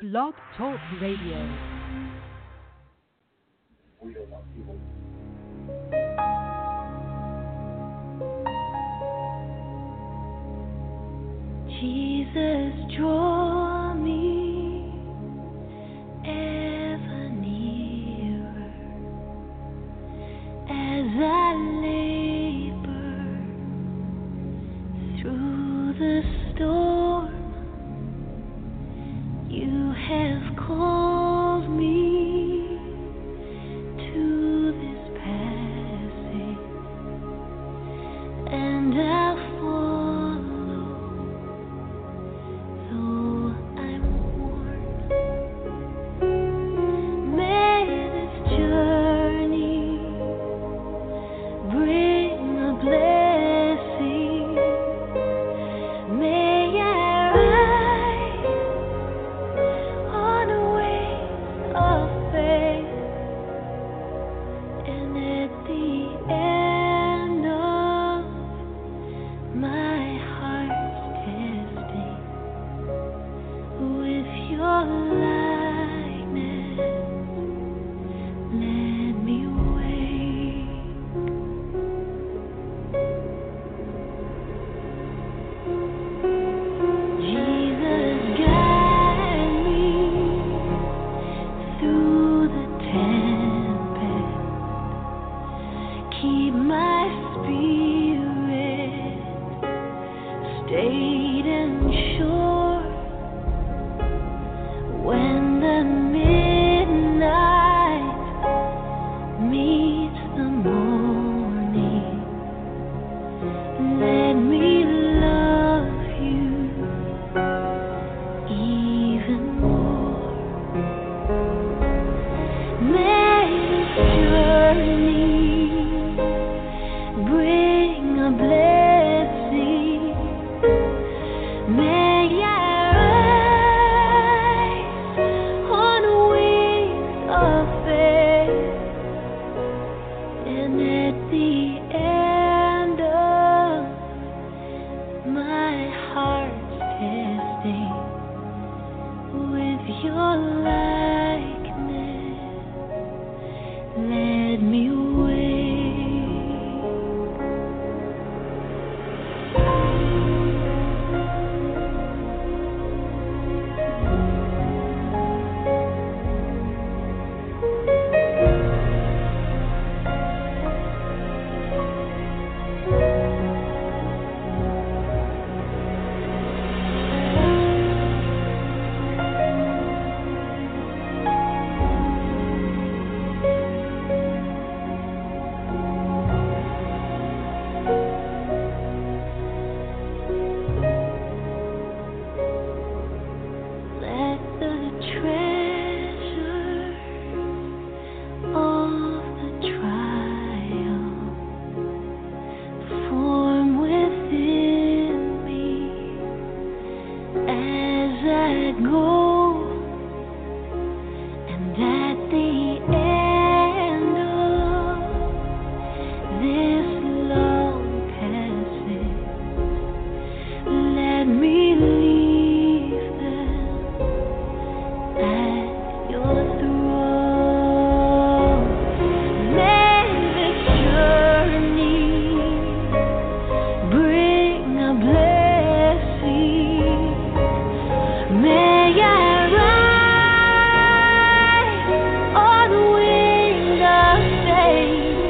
Blog Talk Radio. Jesus, draw me ever nearer as I labor through the storm. You have called me to this passage, and I'll follow, though I'm worn. May this journey bring a blessing. May I rise on wings of faith, and at the end of my heart's testing, with your likeness, let me wake. Jesus, guide me through the tempest. Keep my spirit stayed and sure. When the midnight meets the morning, let me love you even more. May this journey bring a blessing. May I rise on wings of faith, and at the end of my heart's testing, with your likeness, let me let the treasure of the trial form within me as I go, and at the end of this long passage, let me leave them at your throne. May this journey bring a blessing. May I rise on wings of faith,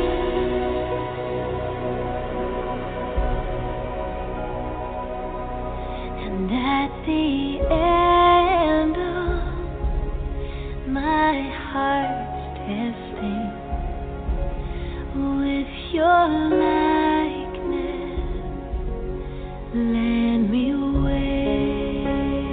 and at the end of my heart's testing, with your likeness, let me wake.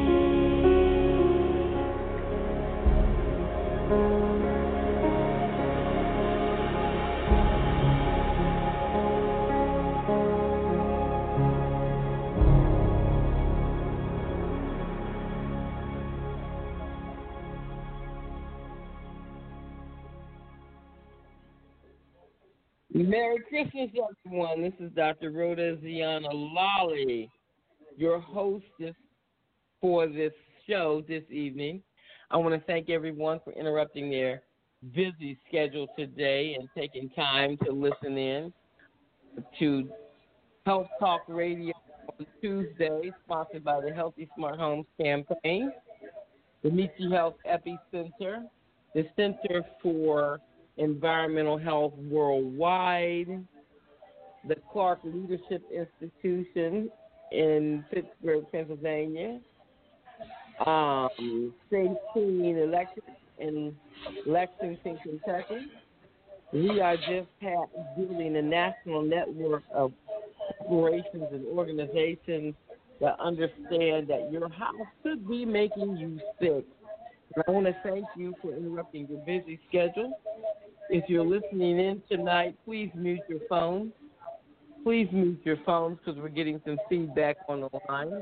Merry Christmas, everyone. This is Dr. Rhoda Ziana Lolly, your hostess for this show this evening. I want to thank everyone for interrupting their busy schedule today and taking time to listen in to Health Talk Radio on Tuesday, sponsored by the Healthy Smart Homes campaign, the Nietzsche Health Epicenter, the Center for Environmental Health Worldwide, the Clark Leadership Institution in Pittsburgh, Pennsylvania, Safe Clean Electric in Lexington, Kentucky. We are just building a national network of corporations and organizations that understand that your house could be making you sick. And I want to thank you for interrupting your busy schedule. If you're listening in tonight, please mute your phones. Please mute your phones because we're getting some feedback on the line.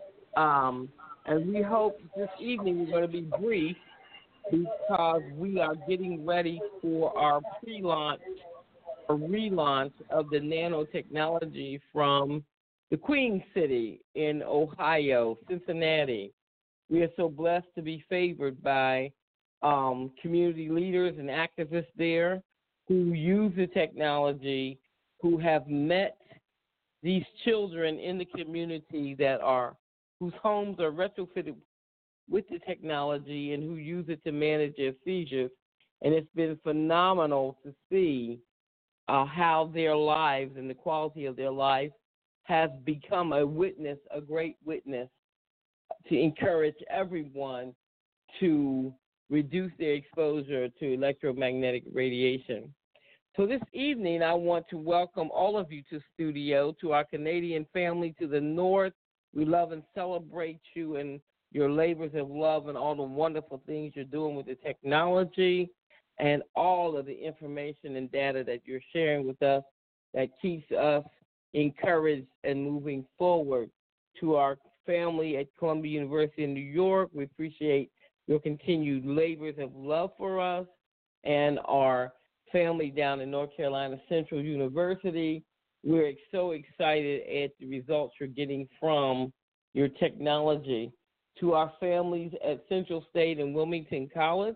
And we hope this evening we're going to be brief because we are getting ready for our pre-launch or relaunch of the nanotechnology from the Queen City in Ohio, Cincinnati. We are so blessed to be favored by community leaders and activists there who use the technology, who have met these children in the community whose homes are retrofitted with the technology and who use it to manage their seizures. And it's been phenomenal to see how their lives and the quality of their life has become a great witness to encourage everyone to reduce their exposure to electromagnetic radiation. So this evening, I want to welcome all of you to studio, to our Canadian family to the north. We love and celebrate you and your labors of love and all the wonderful things you're doing with the technology and all of the information and data that you're sharing with us that keeps us encouraged and moving forward. To our family at Columbia University in New York, we appreciate your continued labors of love for us, and our family down in North Carolina Central University. We're so excited at the results you're getting from your technology. To our families at Central State and Wilmington College,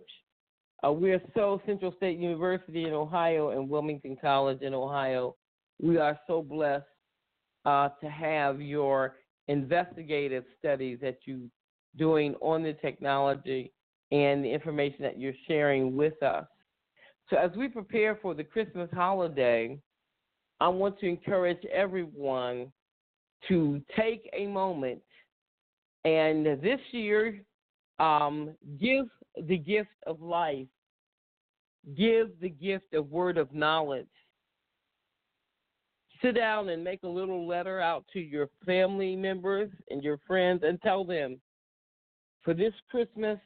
Central State University in Ohio and Wilmington College in Ohio, we are so blessed to have your investigative studies that you're doing on the technology and the information that you're sharing with us. So as we prepare for the Christmas holiday, I want to encourage everyone to take a moment and this year give the gift of life, give the gift of word of knowledge. Sit down and make a little letter out to your family members and your friends and tell them, for this Christmas,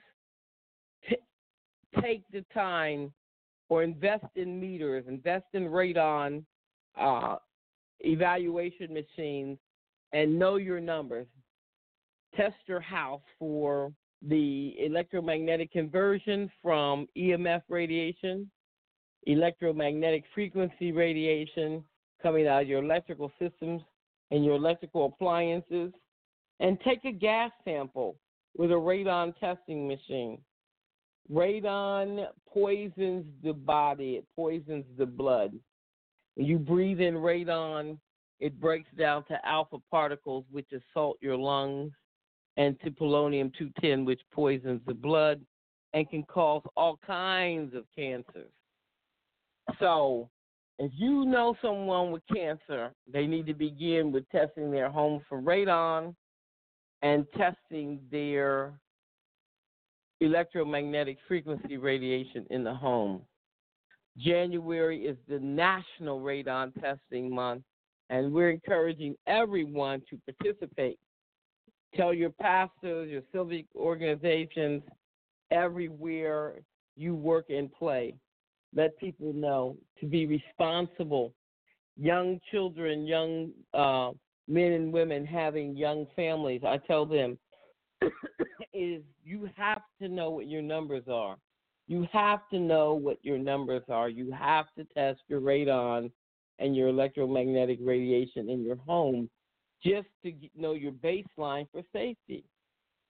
take the time or invest in meters, invest in radon evaluation machines, and know your numbers. Test your house for the electromagnetic conversion from EMF radiation, electromagnetic frequency radiation coming out of your electrical systems and your electrical appliances, and take a gas sample with a radon testing machine. Radon poisons the body. It poisons the blood. When you breathe in radon, it breaks down to alpha particles, which assault your lungs, and to polonium-210, which poisons the blood and can cause all kinds of cancers. So if you know someone with cancer, they need to begin with testing their home for radon and testing their electromagnetic frequency radiation in the home. January is the National Radon Testing Month, and we're encouraging everyone to participate. Tell your pastors, your civic organizations, everywhere you work and play. Let people know to be responsible. Young children, young men and women having young families, I tell them, is you have to know what your numbers are. You have to know what your numbers are. You have to test your radon and your electromagnetic radiation in your home just to know your baseline for safety.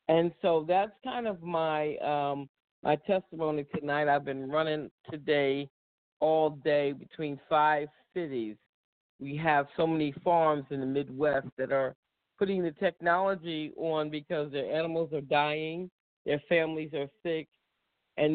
And so that's kind of my testimony tonight. I've been running today all day between 5 cities. We have so many farms in the Midwest that are putting the technology on because their animals are dying, their families are sick, and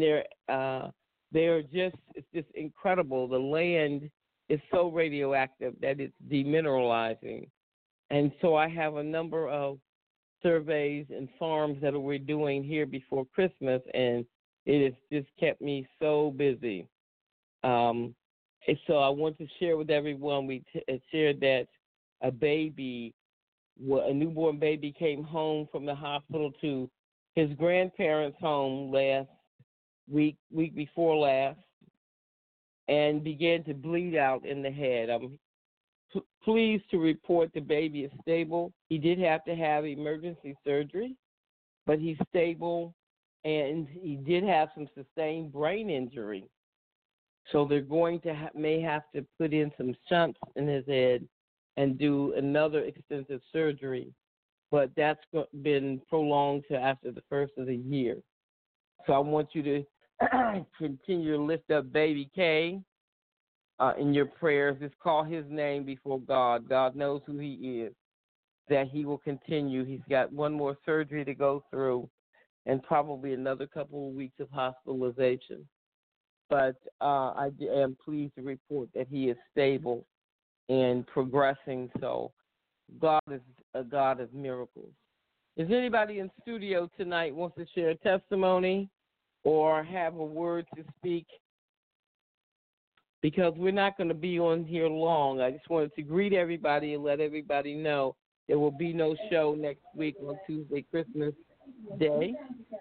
it's just incredible. The land is so radioactive that it's demineralizing. And so I have a number of surveys and farms that we're doing here before Christmas, and it has just kept me so busy. And so I want to share with everyone, we shared that a newborn baby came home from the hospital to his grandparents' home last week before last, and began to bleed out in the head. I'm pleased to report the baby is stable. He did have to have emergency surgery, but he's stable, and he did have some sustained brain injury. So they're going to may have to put in some shunts in his head and do another extensive surgery, but that's been prolonged to after the first of the year. So I want you to continue to lift up baby K in your prayers. Just call his name before God. God knows who he is, that he will continue. He's got one more surgery to go through and probably another couple of weeks of hospitalization. But I am pleased to report that he is stable and progressing. So God is a God of miracles. Is anybody in studio tonight wants to share a testimony or have a word to speak? Because we're not going to be on here long. I just wanted to greet everybody and let everybody know there will be no show next week on Tuesday, Christmas Day.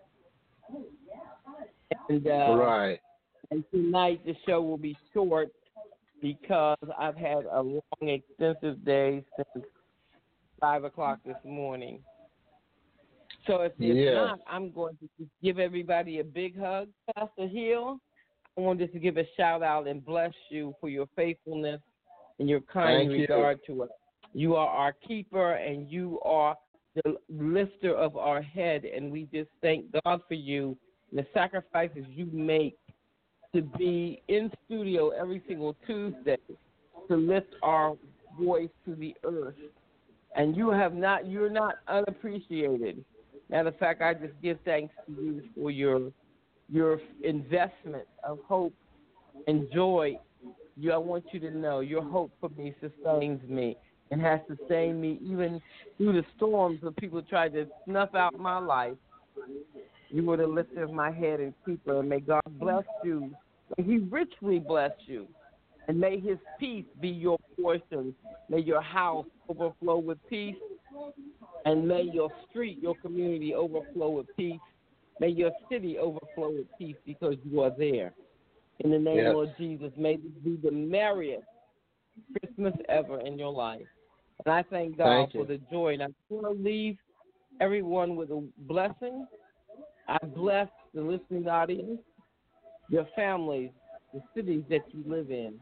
And, right. And tonight the show will be short because I've had a long, extensive day since 5 o'clock this morning. So if not, I'm going to just give everybody a big hug. Pastor Hill, I wanted to give a shout-out and bless you for your faithfulness and your kind regard to us. You are our keeper, and you are the lifter of our head, and we just thank God for you and the sacrifices you make to be in studio every single Tuesday to lift our voice to the earth. And you're not unappreciated. Matter of fact, I just give thanks to you for your investment of hope and joy. I want you to know your hope for me sustains me and has sustained me even through the storms when people tried to snuff out my life. You were the lifter of my head and keeper, and may God bless you. May he richly bless you, and may his peace be your portion. May your house overflow with peace, and may your street, your community overflow with peace. May your city overflow with peace because you are there. In the name of Jesus, may this be the merriest Christmas ever in your life. And I thank God for the joy. And I want to leave everyone with a blessing. I bless the listening audience, your families, the cities that you live in.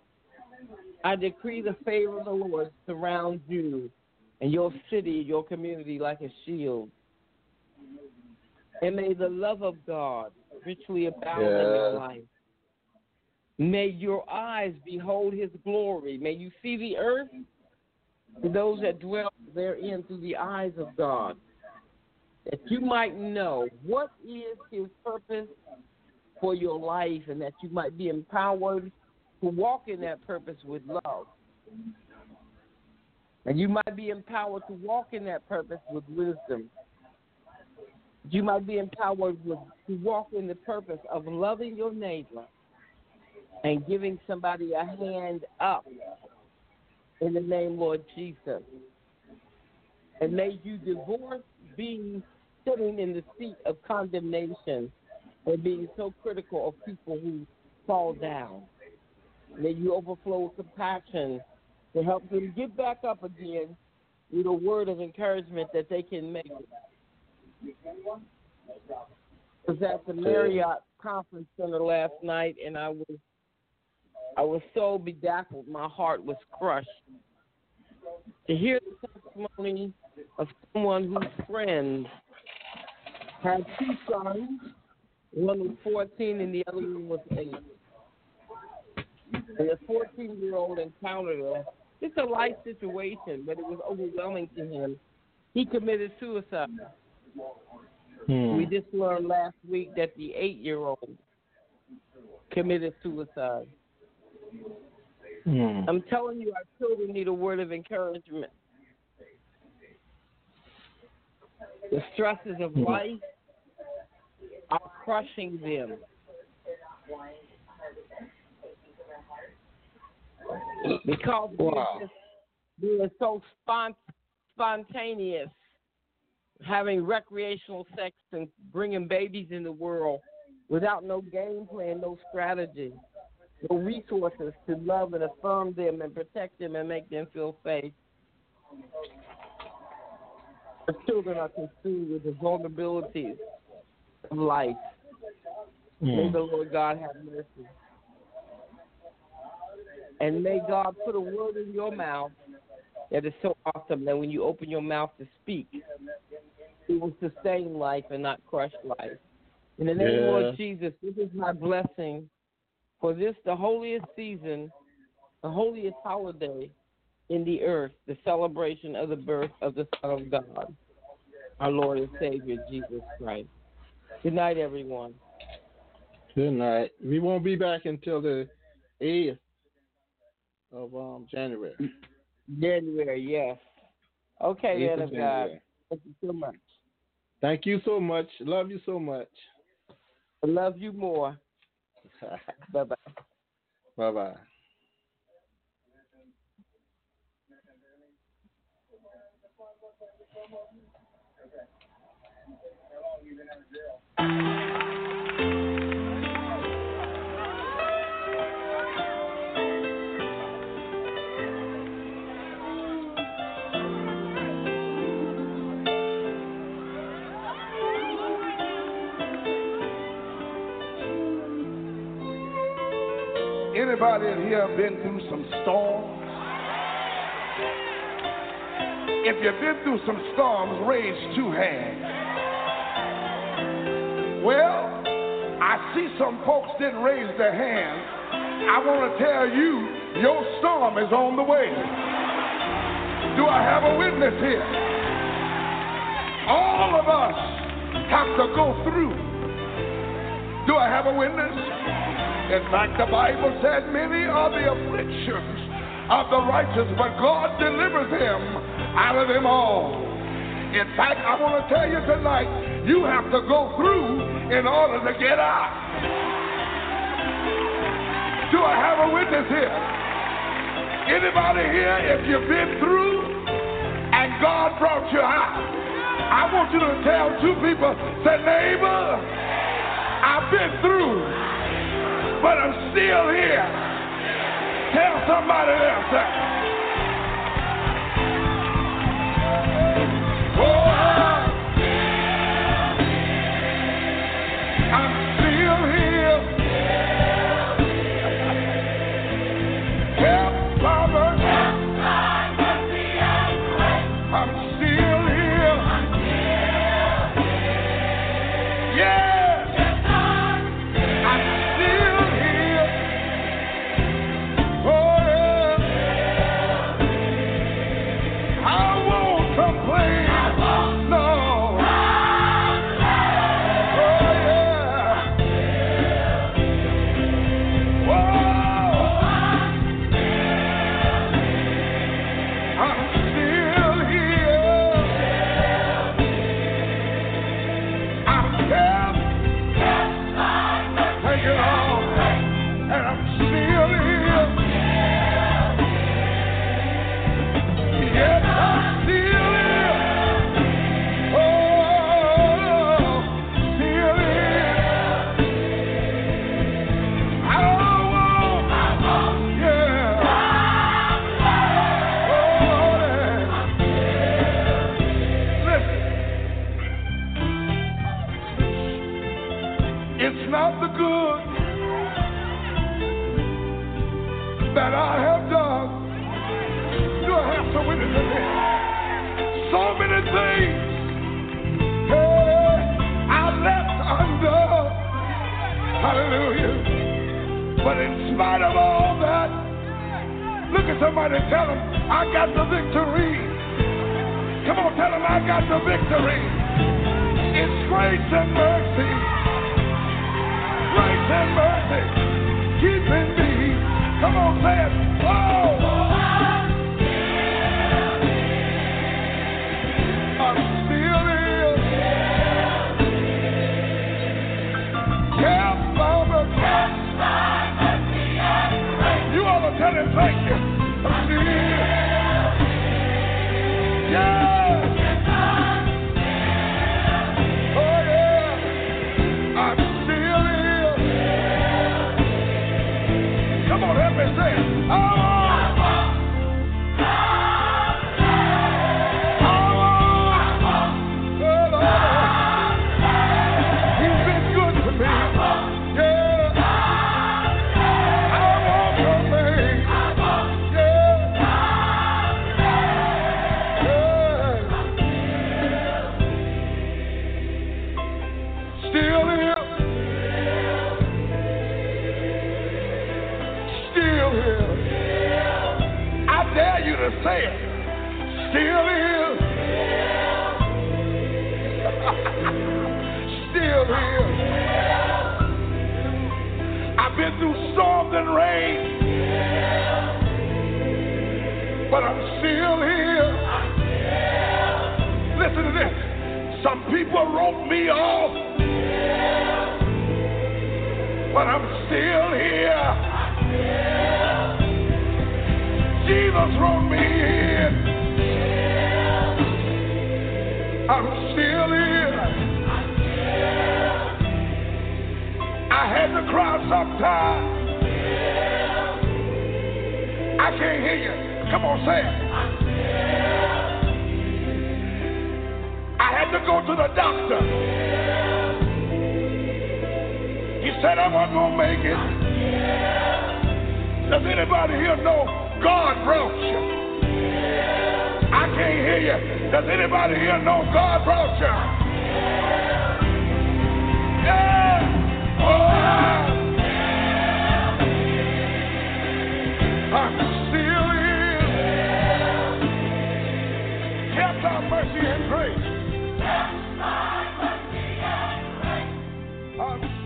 I decree the favor of the Lord surrounds you and your city, your community like a shield. And may the love of God richly abound in your life. May your eyes behold his glory. May you see the earth to those that dwell therein through the eyes of God, that you might know what is his purpose for your life, and that you might be empowered to walk in that purpose with love. And you might be empowered to walk in that purpose with wisdom. You might be empowered to walk in the purpose of loving your neighbor and giving somebody a hand up in the name Lord Jesus. And may you divorce being sitting in the seat of condemnation and being so critical of people who fall down. May you overflow with compassion to help them get back up again with a word of encouragement that they can make it. I was at the Marriott Conference Center last night, and I was so bedazzled. My heart was crushed to hear the testimony of someone whose friend Had two sons. One was 14 and the other one was 8. And the 14-year-old encountered her. It's a life situation, but it was overwhelming to him. He committed suicide. We just learned last week that the 8-year-old committed suicide. I'm telling you, our children need a word of encouragement. The stresses of life are crushing them. Because being so spontaneous, having recreational sex and bringing babies in the world without no game plan, no strategy, no resources to love and affirm them and protect them and make them feel safe. The children are consumed with the vulnerabilities of life. May the Lord God have mercy. And may God put a word in your mouth that is so awesome that when you open your mouth to speak, it will sustain life and not crush life. In the name of Lord Jesus, this is my blessing for this, the holiest season, the holiest holiday in the earth, the celebration of the birth of the Son of God, our Lord and Savior, Jesus Christ. Good night, everyone. Good night. We won't be back until the 8th of January. January, yes. Okay, then, of God. Thank you so much. Thank you so much. Love you so much. I love you more. Bye-bye. Bye-bye. Anybody in here been through some storms? If you've been through some storms, raise 2 hands. Well, I see some folks didn't raise their hands. I want to tell you, your storm is on the way. Do I have a witness here? All of us have to go through. Do I have a witness? In fact, the Bible said many are the afflictions of the righteous, but God delivers him out of them all. In fact, I want to tell you tonight, you have to go through in order to get out. Do I have a witness here? Anybody here, if you've been through and God brought you out, I want you to tell 2 people, say, neighbor, I've been through, but I'm still here. Tell somebody else that. I'm still here. Help, Father. I'm still here. Yeah. That I have done. Do I have some witnesses here? So many things. Hey, I But in spite of all that, look at somebody and tell them, I got the victory. Come on, tell them I got the victory. It's grace and mercy. Grace and mercy. Keeping me. Come on, say it. Whoa. I'm still here. Kept by mercy. You ought to tell him thank you. I'm still here. Yeah. Help me say it. He's been good to me. Yeah. I want something. Yeah. Still here. I dare you to say it. Still here. Still here. I've been through storms and rain, but I'm still here. Listen to this. Some people wrote me off, but I'm still here. Jesus wrote me in. I'm still here. I had to cry sometimes. I can't hear you. Come on, say it. I had to go to the doctor. He said I wasn't going to make it. Does anybody here know God brought you? I can't hear you. Does anybody here know God brought you? Yeah. Oh, I'm still here. Kept our mercy and grace. I'm